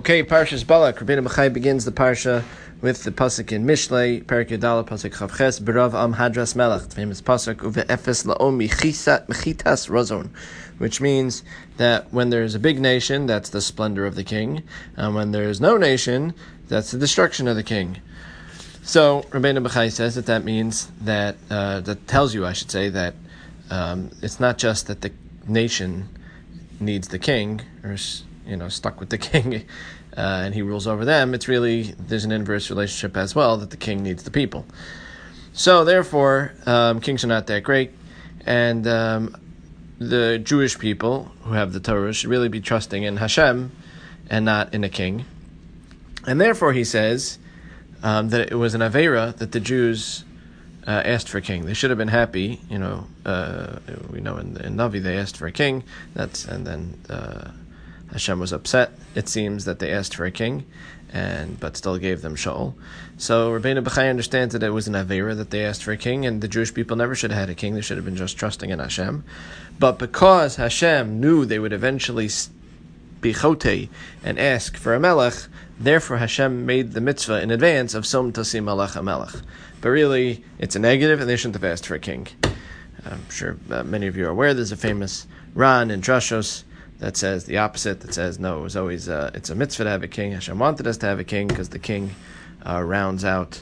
Okay, Parshas Balak. Rabbeinu Bachai begins the parsha with the pasuk in Mishlei, Perek Yudala, pasuk Chavches, Berav Am Hadras Melech, the famous pasuk Uve Efes Laom Mechitas Razon, which means that when there is a big nation, that's the splendor of the king, and when there is no nation, that's the destruction of the king. So Rabbeinu Bachai says that means that that tells you, I should say, that it's not just that the nation needs the king or stuck with the king, and he rules over them. It's really, there's an inverse relationship as well, that the king needs the people. So therefore, kings are not that great, and the Jewish people who have the Torah should really be trusting in Hashem and not in a king. And therefore he says that it was an Aveira that the Jews asked for a king. They should have been happy, we know in Navi they asked for a king, and then Hashem was upset, it seems, that they asked for a king, but still gave them Shaul. So Rabbeinu Bachai understands that it was an Aveira that they asked for a king, and the Jewish people never should have had a king. They should have been just trusting in Hashem. But because Hashem knew they would eventually be chotei and ask for a melech, therefore Hashem made the mitzvah in advance of Som Tasi Melech HaMelech. But really, it's a negative, and they shouldn't have asked for a king. I'm sure many of you are aware there's a famous Ran in Drashos that says the opposite, that says, no, it was always, it's a mitzvah to have a king. Hashem wanted us to have a king because the king rounds out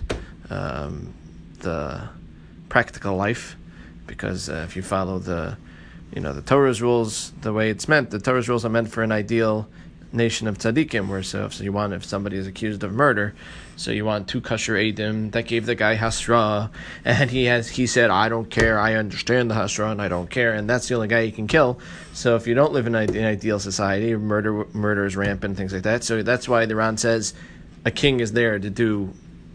the practical life. Because if you follow the Torah's rules the way it's meant, the Torah's rules are meant for an ideal nation of tzaddikim, where if somebody is accused of murder, so you want 2 kosher edim that gave the guy hasra, and he said, I don't care, I understand the hasra and I don't care, and that's the only guy you can kill. So if you don't live in an ideal society, murder is rampant, things like that. So that's why the Ran says a king is there to do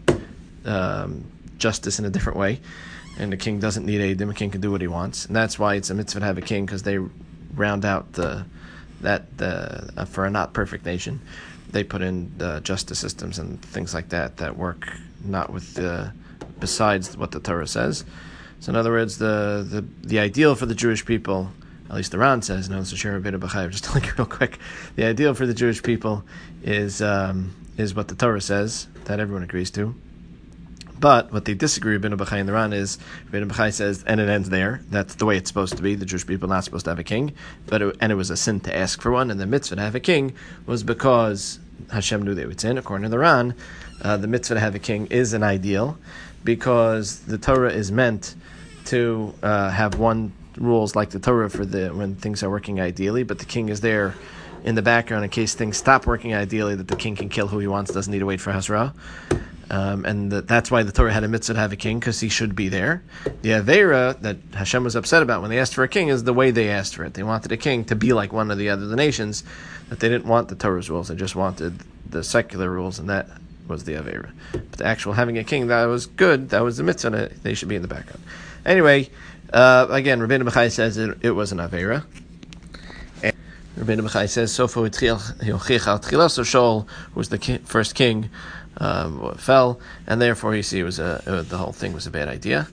justice in a different way, and the king doesn't need edim. A king can do what he wants, and that's why it's a mitzvah to have a king, because they round out for a not perfect nation, they put in justice systems and things like that work not with besides what the Torah says. So in other words, the ideal for the Jewish people, at least the Ran says, no, it's a Shir Rabbeinu Bachai, just telling you real quick, the ideal for the Jewish people is what the Torah says, that everyone agrees to. But what they disagree with Rabbeinu Bachai and the Ran is, Rabbeinu Bachai says, and it ends there. That's the way it's supposed to be. The Jewish people are not supposed to have a king, and it was a sin to ask for one. And the mitzvah to have a king was because Hashem knew they would sin. According to the Ran, the mitzvah to have a king is an ideal, because the Torah is meant to have one rules like the Torah for when things are working ideally, but the king is there in the background in case things stop working ideally, that the king can kill who he wants, doesn't need to wait for Hasra. And that's why the Torah had a mitzvah to have a king, because he should be there. The Aveira that Hashem was upset about when they asked for a king is the way they asked for it. They wanted a king to be like one of the other nations, that they didn't want the Torah's rules, they just wanted the secular rules, and that was the Aveira. But the actual having a king, that was good, that was the mitzvah, they should be in the background. Anyway, again, Rabbeinu Bachai says it was an Aveira. Rabbeinu Bachai says, so Shaul, who was the first king, fell, and therefore you see the whole thing was a bad idea.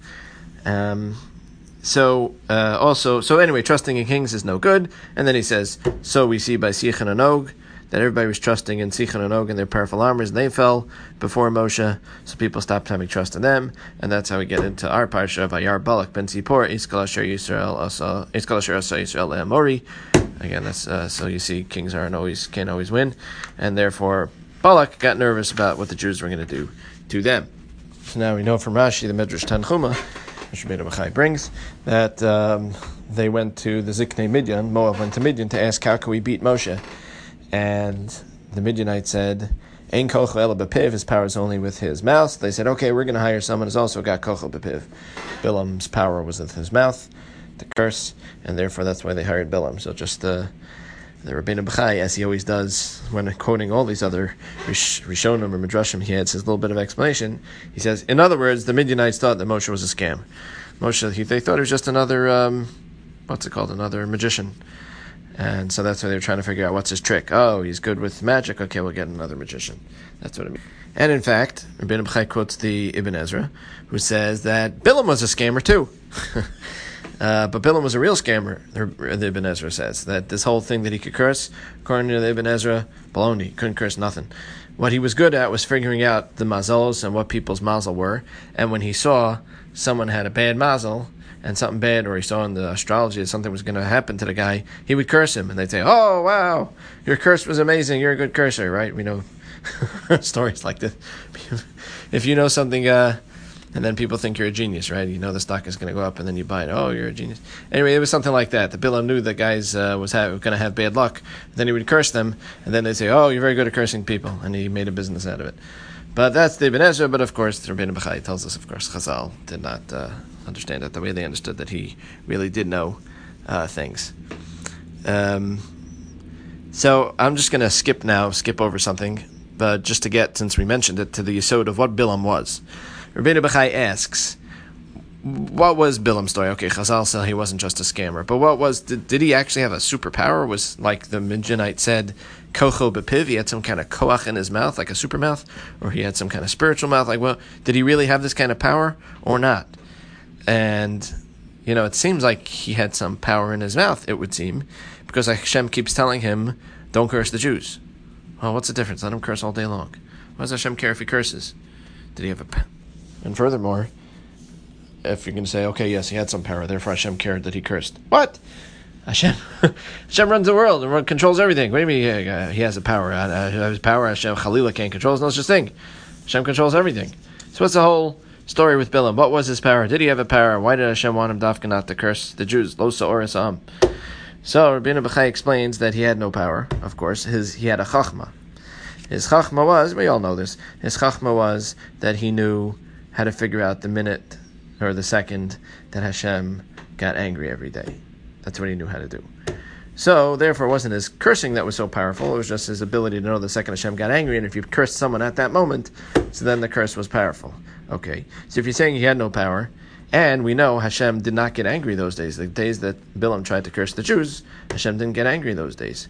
So anyway, trusting in kings is no good. And then he says, so we see by Sichon and Og that everybody was trusting in Sichon and Og and their powerful armors, and they fell before Moshe, so people stopped having trust in them, and that's how we get into our parsha of Ayar Balak ben Tzipor, Iskal Asher Yisrael Asa Yisrael Le'amori. Again, that's so you see, kings can't always win, and therefore Balak got nervous about what the Jews were going to do to them. So now we know from Rashi, the Medrash Tanchuma, which Rabbeinu Bachai brings, that they went to the Ziknei Midian, Moab went to Midian to ask, how can we beat Moshe? And the Midianites said, Ein kochel ela b'piv, his power is only with his mouth. They said, okay, we're going to hire someone who's also got kochel b'piv. Bilam's power was with his mouth, to curse, and therefore that's why they hired Bilam. So just the Rabbeinu Bachai, as he always does when quoting all these other Rishonim or Midrashim, he adds his little bit of explanation. He says, in other words, the Midianites thought that Moshe was a scam. They thought he was just another, another magician. And so that's why they were trying to figure out what's his trick. Oh, he's good with magic. Okay, we'll get another magician. That's what it means. And in fact, Rabbeinu Bachai quotes the Ibn Ezra, who says that Bilam was a scammer too. But Bilam was a real scammer, the Ibn Ezra says. That this whole thing that he could curse, according to the Ibn Ezra, baloney, he couldn't curse nothing. What he was good at was figuring out the mazalos and what people's mazel were. And when he saw someone had a bad mazel and something bad, or he saw in the astrology that something was going to happen to the guy, he would curse him. And they'd say, "Oh, wow, your curse was amazing. You're a good cursor," right? We know stories like this. If you know something, and then people think you're a genius, right? You know the stock is going to go up, and then you buy it. Oh, you're a genius. Anyway, it was something like that. The Bilam knew that guys was going to have bad luck. Then he would curse them, and then they'd say, "Oh, you're very good at cursing people," and he made a business out of it. But that's the Ibn Ezra. But of course, the Rabbeinu Bachai tells us, of course, Chazal did not understand it the way they understood that he really did know things. So I'm just going to skip over something, but just to get, since we mentioned it, to the yesod of what Bilam was. Rabbeinu Bachai asks, what was Bilam's story? Okay, Chazal said he wasn't just a scammer, but did he actually have a superpower? Was, like the Midianite said, kocho bepiv, he had some kind of koach in his mouth, like a super mouth, or he had some kind of spiritual mouth? Like, well, did he really have this kind of power or not? And, it seems like he had some power in his mouth, it would seem, because Hashem keeps telling him, don't curse the Jews. Well, what's the difference? Let him curse all day long. Why does Hashem care if he curses? Did he have And furthermore, if you're going to say, okay, yes, he had some power, therefore Hashem cared that he cursed. What? Hashem runs the world and controls everything. What do you mean he has a power? His power, Hashem, Chalila can't control. There's no such thing. Hashem controls everything. So what's the whole story with Bilam? What was his power? Did he have a power? Why did Hashem want him dafka not to curse the Jews? Lo sa'oris am. So Rabbeinu Bachai explains that he had no power, of course. He had a chachma. His chachma was, we all know this, his chachma was that he knew how to figure out the minute or the second that Hashem got angry every day. That's what he knew how to do. So, therefore, it wasn't his cursing that was so powerful, it was just his ability to know the second Hashem got angry, and if you cursed someone at that moment, so then the curse was powerful. Okay, so if you're saying he had no power, and we know Hashem did not get angry those days, the days that Bilam tried to curse the Jews, Hashem didn't get angry those days.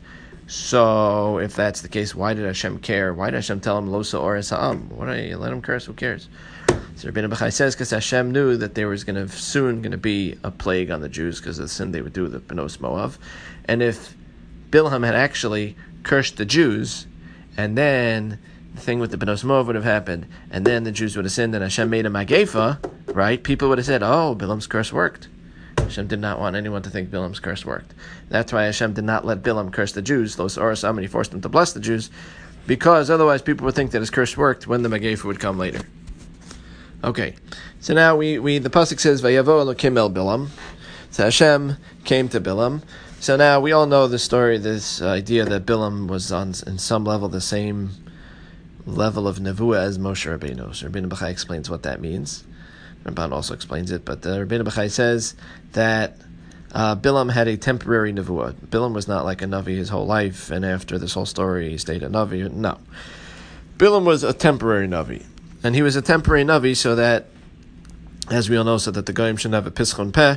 So, if that's the case, why did Hashem care? Why did Hashem tell him, Lo sa'oris ha'am? Why don't you let him curse? Who cares? So Rabbeinu Bachai says, because Hashem knew that there was soon going to be a plague on the Jews because of the sin they would do, the Benos Moav. And if Bilam had actually cursed the Jews, and then the thing with the Benos Moav would have happened, and then the Jews would have sinned, and Hashem made a Magefa, right? People would have said, oh, Bilam's curse worked. Hashem did not want anyone to think Bilam's curse worked. That's why Hashem did not let Bilam curse the Jews, those Oros Am, and he forced them to bless the Jews, because otherwise people would think that his curse worked when the Magefa would come later. Okay, so now the pasuk says, Vayavo Elokim el Bilam. So Hashem came to Bilam. So now we all know the story, this idea that Bilam was on, in some level, the same level of nevuah as Moshe Rabbeinu. So Rabbeinu Bachai explains what that means. Ramban also explains it, but Rabbeinu Bachai says that Bilam had a temporary nevuah. Bilam was not like a navi his whole life, and after this whole story he stayed a navi. No. Bilam was a temporary navi. And he was a temporary navi so that, as we all know, so that the goyim shouldn't have a pischon peh.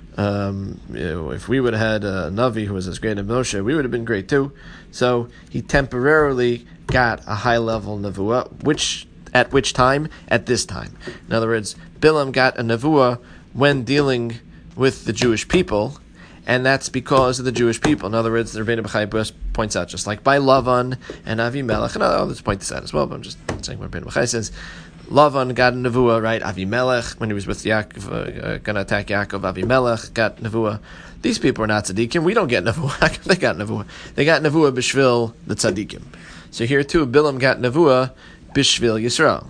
If we would have had a navi who was as great as Moshe, we would have been great too. So he temporarily got a high level nevuah, at which time? At this time. In other words, Bilam got a nevuah when dealing with the Jewish people, and that's because of the Jewish people. In other words, the Rabbeinu Bachai points out, just like by Lavan and Avimelech, and let's point this out as well, but I'm just saying what Rabbeinu Bachai says. Lavan got a nevuah, right? Avimelech, when he was with Yaakov, going to attack Yaakov, Avimelech got nevuah. These people are not tzaddikim. We don't get nevuah. They got nevuah. They got nevuah b'shvil the tzaddikim. So here too, Bilam got nevuah b'shvil Yisrael.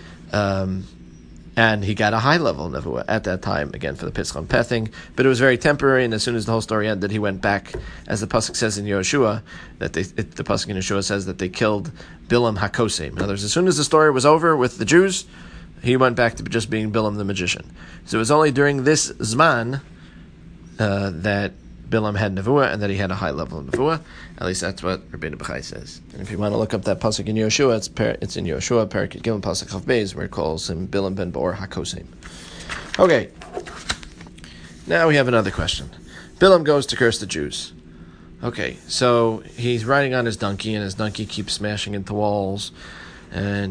And he got a high-level nevuah at that time, again, for the Pischon Peh thing. But it was very temporary, and as soon as the whole story ended, he went back, as the pasuk says in Yehoshua, the pasuk in Yehoshua says that they killed Bilam HaKosem. In other words, as soon as the story was over with the Jews, he went back to just being Bilam the magician. So it was only during this Zman that Bilam had nevuah, and that he had a high level of nevuah. At least that's what Rabbeinu Bachai says. And if you want to look up that pasuk in Yehoshua, it's in Yehoshua, Parakut Gimel pasuk Chav Beis, where it calls him Bilam ben Bor HaKosem. Okay, now we have another question. Bilam goes to curse the Jews. Okay, so he's riding on his donkey, and his donkey keeps smashing into walls, and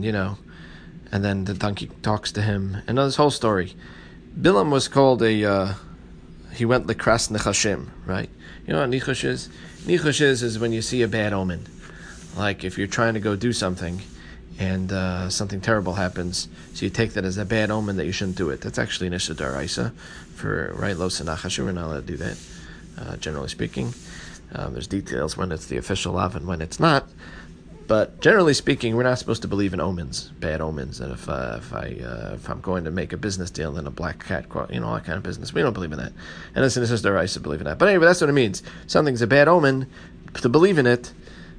then the donkey talks to him, and this whole story. Bilam was called he went likras nechashim, right? You know what nichush is? Nichush is when you see a bad omen. Like if you're trying to go do something and something terrible happens, so you take that as a bad omen that you shouldn't do it. That's actually an issur d'oraisa for, right, lo sanachashu, we're not allowed to do that, generally speaking. There's details when it's the official lav and when it's not. But generally speaking, we're not supposed to believe in omens, bad omens. And if I'm going to make a business deal, then a black cat, all that kind of business, we don't believe in that. And this is their rights to believe in that. But anyway, that's what it means. Something's a bad omen, to believe in it,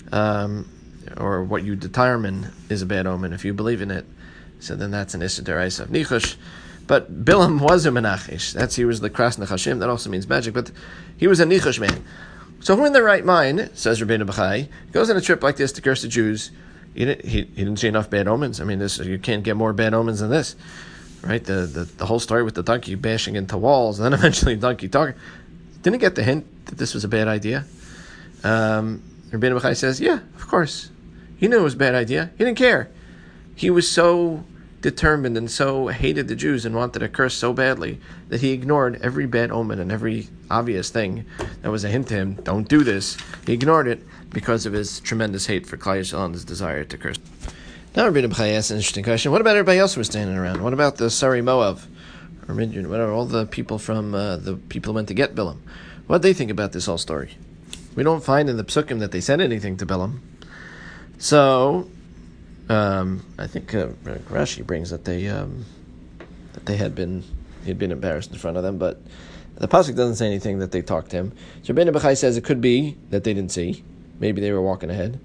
or what you determine is a bad omen. If you believe in it, so then that's an issur d'oraisa of nichush. But Bilam was a menachish. He was the kras nechashim. That also means magic. But he was a nichush man. So who in their right mind, says Rabbeinu Bachai, goes on a trip like this to curse the Jews? He didn't see enough bad omens. I mean, you can't get more bad omens than this, right? The whole story with the donkey bashing into walls, and then eventually the donkey talking. Didn't get the hint that this was a bad idea. Rabbeinu Bachai says, yeah, of course. He knew it was a bad idea. He didn't care. He was so determined and so hated the Jews and wanted to curse so badly that he ignored every bad omen and every obvious thing that was a hint to him, don't do this. He ignored it because of his tremendous hate for Klal Yisrael and his desire to curse. Now Rabbeinu Bachai asks an interesting question. What about everybody else who was standing around? What about the Sari Moav, or Midian, whatever, all the people from the people who went to get Bilam? What did they think about this whole story? We don't find in the Psukim that they said anything to Bilam. So I think Rashi brings that he'd been embarrassed in front of them, but the pasuk doesn't say anything that they talked to him. So Rabbeinu Bachai says it could be that they didn't see, maybe they were walking ahead,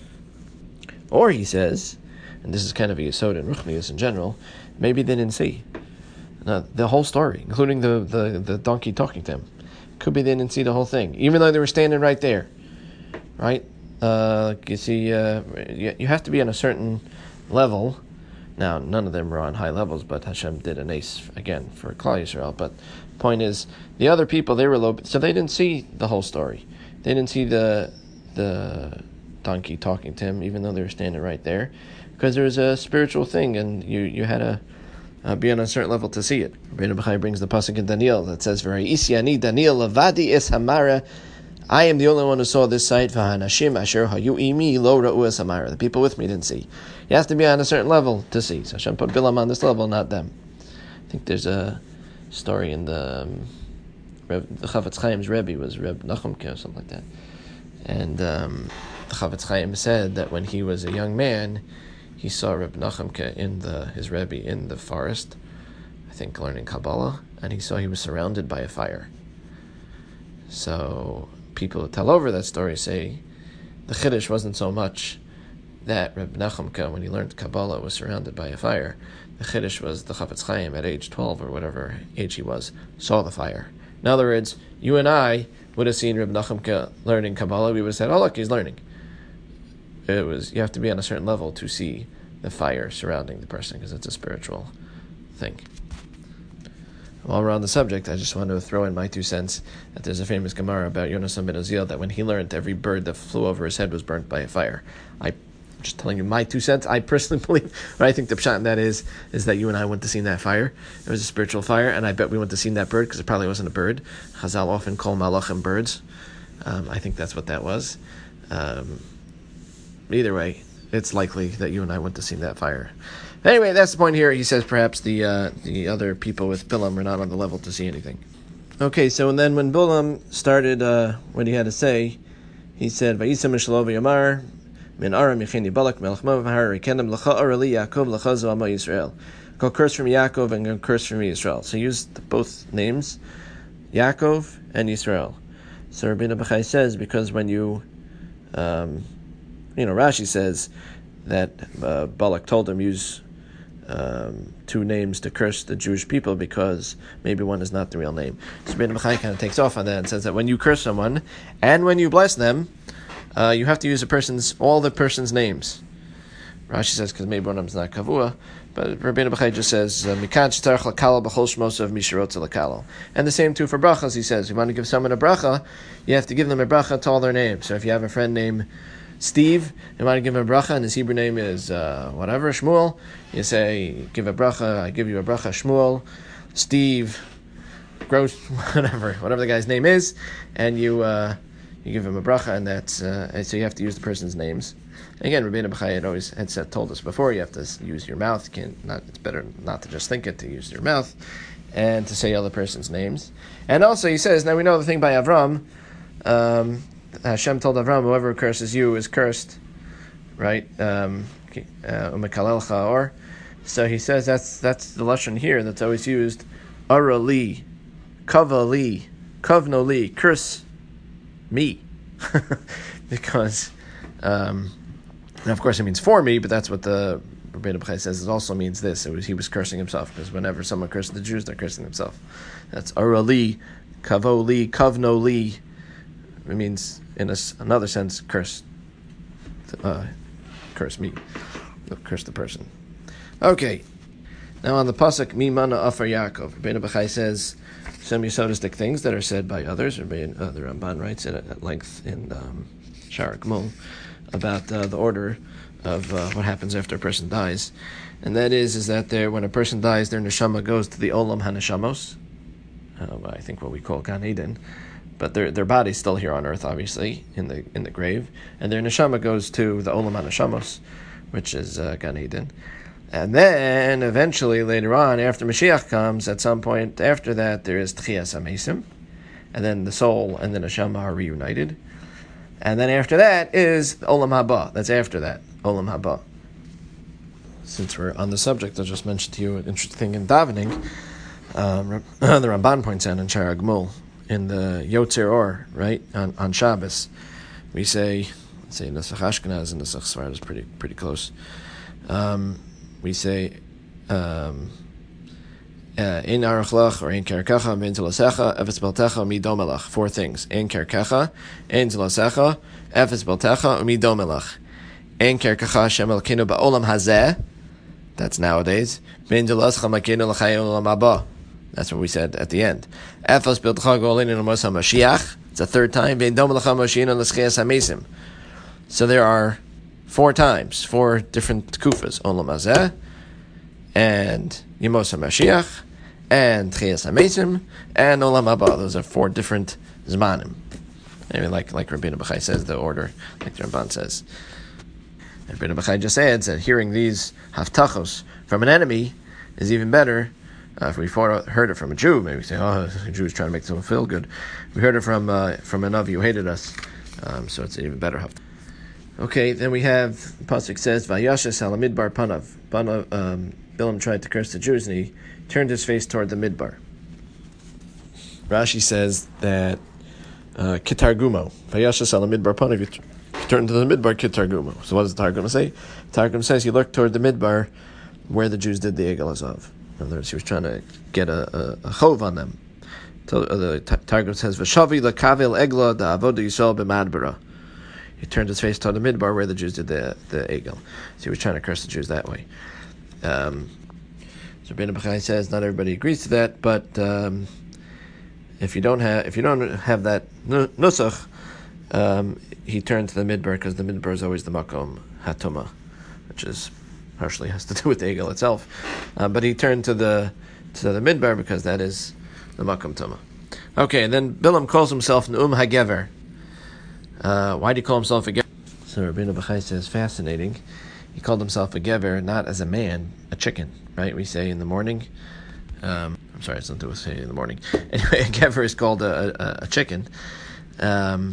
or he says, and this is kind of a yesod in Ruchnius in general, maybe they didn't see the whole story, including the donkey talking to him. Could be they didn't see the whole thing, even though they were standing right there, right? You see, you have to be on a certain level. Now, none of them were on high levels, but Hashem did an ace again for Klal Yisrael. But the point is, the other people, they were low, so they didn't see the whole story. They didn't see the donkey talking to him, even though they were standing right there, because there was a spiritual thing, and you had to be on a certain level to see it. Rabbeinu Bachai brings the pasuk in Daniel that says, "V'rei Isyani Daniel lavadi es hamara." I am the only one who saw this sight. V'hanashim asher hayu imi lo ra'u es hamara. The people with me didn't see. You have to be on a certain level to see. So Hashem put Bilam on this level, not them. I think there's a story in the Chafetz Chaim's Rebbe was Reb Nachumke or something like that. And the Chafetz Chaim said that when he was a young man, he saw Reb Nachumke his Rebbe in the forest, I think learning Kabbalah, and he saw he was surrounded by a fire. So people who tell over that story say the Chiddush wasn't so much that Reb Nachumke, when he learned Kabbalah, was surrounded by a fire. The Chiddush was the Chafetz Chaim at age 12 or whatever age he was, saw the fire. In other words, you and I would have seen Reb Nachumke learning Kabbalah, we would have said, oh look, he's learning. You have to be on a certain level to see the fire surrounding the person, because it's a spiritual thing. While we're on the subject, I just want to throw in my 2 cents that there's a famous Gemara about Yonasan ben Uziel that when he learned, every bird that flew over his head was burnt by a fire. I'm just telling you my 2 cents. I personally believe, what I think the pshat in that is that you and I wouldn't have seen that fire. It was a spiritual fire, and I bet we wouldn't have seen that bird because it probably wasn't a bird. Chazal often call malachim birds. I think that's what that was. Either way, it's likely that you and I wouldn't have seen that fire. Anyway, that's the point here. He says perhaps the other people with Bilam were not on the level to see anything. Okay, so and then when Bilam started what he had to say, he said, "Vayisam Mishlo v'Yamar min Aram Yecheni Balak Melech Moav Har Rekenem Lecha Arali Yaakov Lechazo Amo Yisrael." Go curse from Yaakov and go curse from Yisrael. So he used both names, Yaakov and Yisrael. So Rabbeinu Bachai says because when Rashi says that Balak told him use 2 names to curse the Jewish people because maybe one is not the real name. So Rabbeinu Bachai kind of takes off on that and says that when you curse someone and when you bless them, you have to use all the person's names. Rashi says because maybe one of them is not kavua, but Rabbeinu Bachai just says Mikan shtarach lakalo b'chol shmos of mishirotza lakalo. And the same too for brachas. He says you want to give someone a bracha, you have to give them a bracha to all their names. So if you have a friend named Steve, you want to give him a bracha, and his Hebrew name is whatever, Shmuel. You say, give a bracha, I give you a bracha, Shmuel. Steve, Gross, whatever the guy's name is, and you give him a bracha, and that's and so you have to use the person's names. Again, Rabbeinu Bachai had told us before, you have to use your mouth. It's better not to just think it, to use your mouth, and to say other person's names. And also he says, now we know the thing by Avram, Hashem told Avram, whoever curses you is cursed, right? Umekalelcha or. So he says that's the lashon here that's always used, Ara li, Kava li, Kavno li, curse me. Because, and of course it means for me, but that's what the Rabbeinu Bachai says. It also means this. He was cursing himself, because whenever someone curses the Jews, they're cursing themselves. That's Ara li, Kavo li, Kavno li. It means, in another sense, curse me, curse the person. Okay, now on the pasuk Mimana Afar Yaakov, Rabbeinu Bachai says some Yesodistic things that are said by others. The Ramban writes it at length in Sha'ar Gmul about the order of what happens after a person dies, and that is that when a person dies, their neshama goes to the Olam HaNeshamos, I think what we call Gan Eden. But their body's still here on earth, obviously, in the grave, and their neshama goes to the Olam HaNeshamos, which is Gan Eden. And then, eventually, later on, after Mashiach comes, at some point after that, there is Tchias HaMesim, and then the soul and the neshama are reunited. And then after that is Olam Haba. That's after that, Olam Haba. Since we're on the subject, I'll just mention to you an interesting thing in davening. The Ramban points out in Sha'ar Gmul, in the Yotzer Or, right, on Shabbos, we say, let's say Nesach Ashkenaz and Nesach Sfarad is pretty close. We say, Ein Arachlach or Ein Kerkecha, Ein Zelasecha, Efes Beltecha, Mi Domelach. 4 things. Ein Kerkecha, Ein Zelasecha, Efes Beltecha, Mi Domelach. Ein Kerkecha, Shem Elkeinu Ba'olam Hazeh. That's nowadays. Ein Zelasecha, Makeinu L'chai Olam Haba. That's what we said at the end. Efes Beltecha, Golin L'mos HaMashiach. It's a 3rd time. Ein Domelach HaMashiach L'schias HaMesim. So there are 4 times, 4 different kufas, Olam Hazeh, and Yemos HaMashiach, and Tchias HaMesim, and Olam Haba. Those are 4 different Zmanim. I mean, like Rabbeinu Bachai says, the order, like the Ramban says. And Rabbeinu Bachai just adds that hearing these haftachos from an enemy is even better. If we heard it from a Jew, maybe we say, the Jew is trying to make someone feel good. We heard it from a Navi who hated us, so it's an even better haftach. Okay, then we have, the pasuk says, Vayashes al midbar panav. Bilam tried to curse the Jews, and he turned his face toward the midbar. Rashi says that kitargumo. Vayashes al midbar panav. You turn to the midbar, kitargumo. So what does the Targum say? The Targum says he looked toward the midbar where the Jews did the Egel Hazav. In other words, he was trying to get a chov on them. So the Targum says, V'shavi lakavel egla da avoda Yisrael b'madbara. He turned his face toward the midbar where the Jews did the Egel. So he was trying to curse the Jews that way. So Rabbeinu Bachai says not everybody agrees to that, but if you don't have that nusach, he turned to the midbar because the midbar is always the makom hatuma, which is partially has to do with the Egel itself. But he turned to the midbar because that is the makom tuma. Okay, and then Bilam calls himself Neum HaGever. Why do you call himself a gever? So Rabbeinu Bachai says, fascinating. He called himself a gever not as a man, a chicken, right? We say in the morning. I'm sorry, it's not to say in the morning. Anyway, a gever is called a chicken. And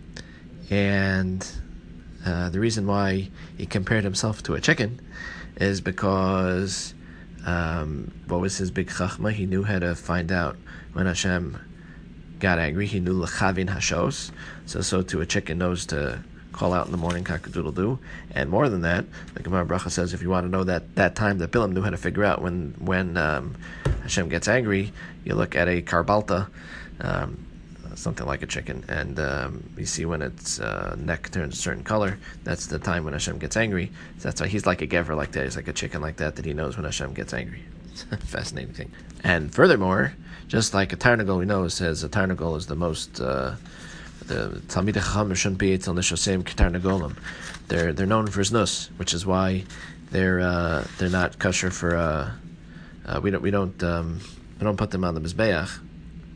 the reason why he compared himself to a chicken is because what was his big chachma? He knew how to find out when Hashem got angry. He knew lechavin hashos, so too a chicken knows to call out in the morning, cock-a-doodle-doo. And more than that, the Gemara Bracha says if you want to know that time that Bilam knew how to figure out when Hashem gets angry, you look at a karbalta, something like a chicken, and you see when its neck turns a certain color, that's the time when Hashem gets angry. So that's why he's like a gever like that. He's like a chicken like that he knows when Hashem gets angry. It's a fascinating thing. And furthermore, just like a tarnagol, we know, says a tarnagol is the most, the Talmidei Chachamim shouldn't be Eitzel Nishosem K'tarnagolim. They're known for znus, which is why they're not kosher for, we don't put them on the Mizbeach,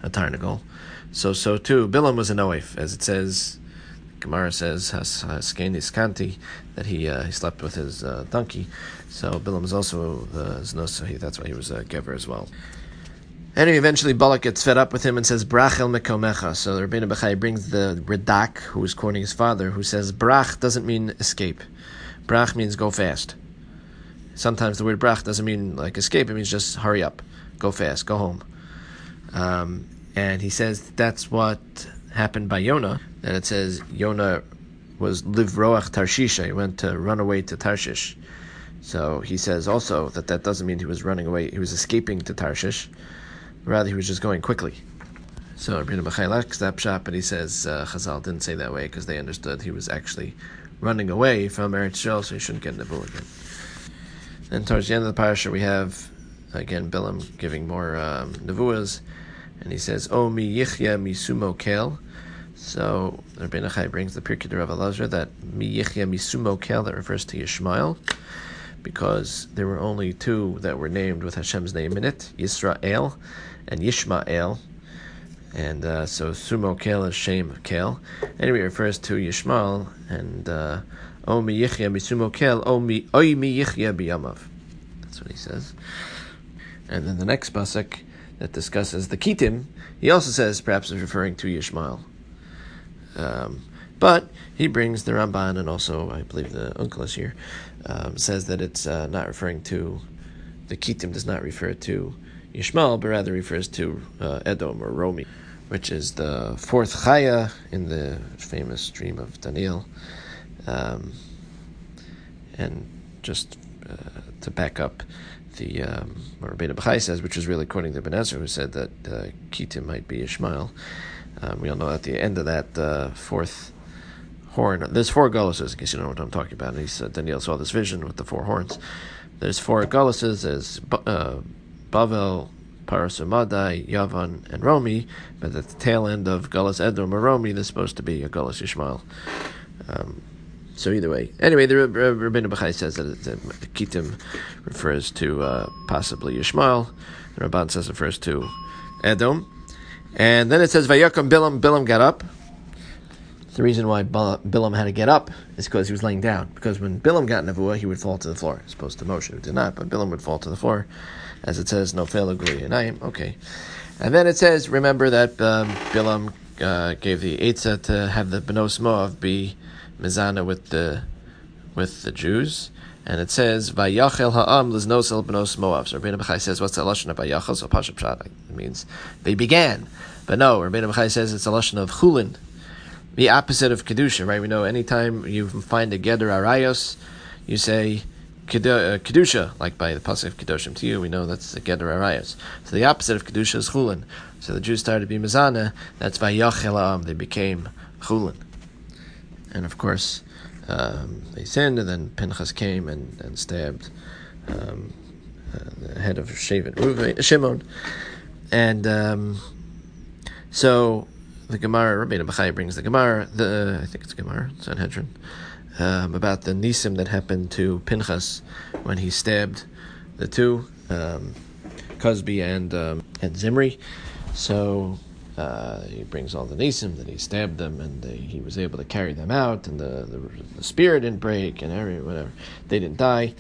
a tarnagol. So too, Bilam was an oif, as it says. Gemara says Haskenis Kanti that he slept with his donkey. So Bilam is also Znos, that's why he was a Gever as well. Anyway, eventually Balak gets fed up with him and says Brach el mekomecha. So the Rabbeinu Bechai brings the Radak, who is quoting his father, who says Brach doesn't mean escape. Brach means go fast. Sometimes the word brach doesn't mean like escape, it means just hurry up, go fast, go home. And he says that's what happened by Yonah, that it says Yonah was livroach Tarshisha, he went to run away to Tarshish. So he says also that doesn't mean he was running away, he was escaping to Tarshish, rather he was just going quickly. So Rabbeinu Bechai likes that pshat, but he says Chazal didn't say that way because they understood he was actually running away from Eretz Yisrael, so he shouldn't get Nebuah again. Then towards the end of the parasha we have, again, Bilam giving more Nevuahs, and he says, O mi yichya mi sumo kel. So Rabbeinu Bechai brings the Pirkei de Rav Elazar that mi yichya mi sumo kel, that refers to Yishmael, because there were only two that were named with Hashem's name in it, Yisrael and Yishmael. And so sumo kel is Shem kel. Anyway, it refers to Yishmael, and O mi yichya mi sumo kel, oi mi yichya biyamav. That's what he says. And then the next pasuk that discusses the Kittim, he also says perhaps is referring to Yishmael. But he brings the Ramban, and also I believe the Unkelos here, says that it's not referring to, the Kittim does not refer to Yishmael, but rather refers to Edom or Romi, which is the fourth Chaya in the famous dream of Daniel. And just to back up the what Rabbeinu Bechai says, which is really quoting the Ibn Ezra, who said that Kittim might be Ishmael. We all know at the end of that fourth horn, there's four goluses, in case you don't know what I'm talking about. And he said Daniel saw this vision with the four horns. There's four goluses, there's Bavel, Parasumadai, Yavan, and Romi, but at the tail end of Galus Edom or Romi, there's supposed to be a Galus Ishmael. So either way. Anyway, the Rabbeinu Bechai says that the Kittim refers to possibly Yishmael. The Ramban says it refers to Edom. And then it says, Vayakam Bilam got up. The reason why Bilam had to get up is because he was laying down. Because when Bilam got Nevuah, he would fall to the floor, as opposed to Moshe, who did not. But Bilam would fall to the floor, as it says, Nofel Guri Yanayim. Okay. And then it says, remember that Bilam gave the Eitzah to have the Benos Moav be Mizana with the Jews, and it says Vayachel ha'am liznosel benos Moav. So Rabbeinu Bechai says, what's the lashon of Vayachel? So Pashup Pshat, it means they began, but no, Rabbeinu Bechai says it's a lashon of Chulin, the opposite of Kedusha. Right? We know anytime you find a Geder Arayos, you say Kedusha, like by the pasuk of Kedoshim to you. We know that's the Geder Arayos. So the opposite of Kedusha is Chulin. So the Jews started to be Mizana. That's Vayachel ha'am. They became Chulin. And of course, they sinned, and then Pinchas came and stabbed the head of Shimon. And so the Gemara, Rabbeinu Bechai brings the Gemara, I think it's Gemara, Sanhedrin, about the Nisim that happened to Pinchas when he stabbed the two, Cosby and Zimri. So he brings all the Nisim that he stabbed them, and he was able to carry them out, and the spear didn't break, and whatever. They didn't die.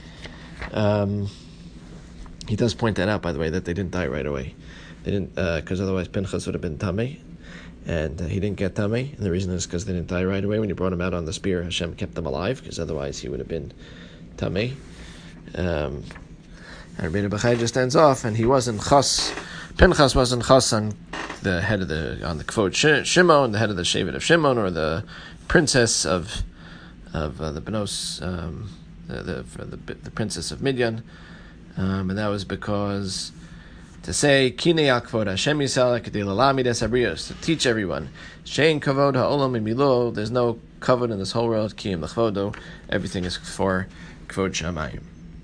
He does point that out, by the way, that they didn't die right away. They didn't, because otherwise Pinchas would have been Tameh, and he didn't get Tameh, and the reason is because they didn't die right away. When he brought him out on the spear, Hashem kept them alive, because otherwise he would have been Tameh. And Rabbeinu Bechai just ends off, and he wasn't Chas. Pinchas wasn't Chas on the head of on the Kvod Shimon, the head of the Shevet of Shimon, or the princess of the Benos, the princess of Midian, and that was because to say Kinei Akvod Hashem Yisrael Kedei Lalami Des Abrios, to teach everyone Shein Kavod Ha'olam Imilo. There's no kavod in this whole world. Kiyim L'Chvodo. Everything is for Kvod Shamayim.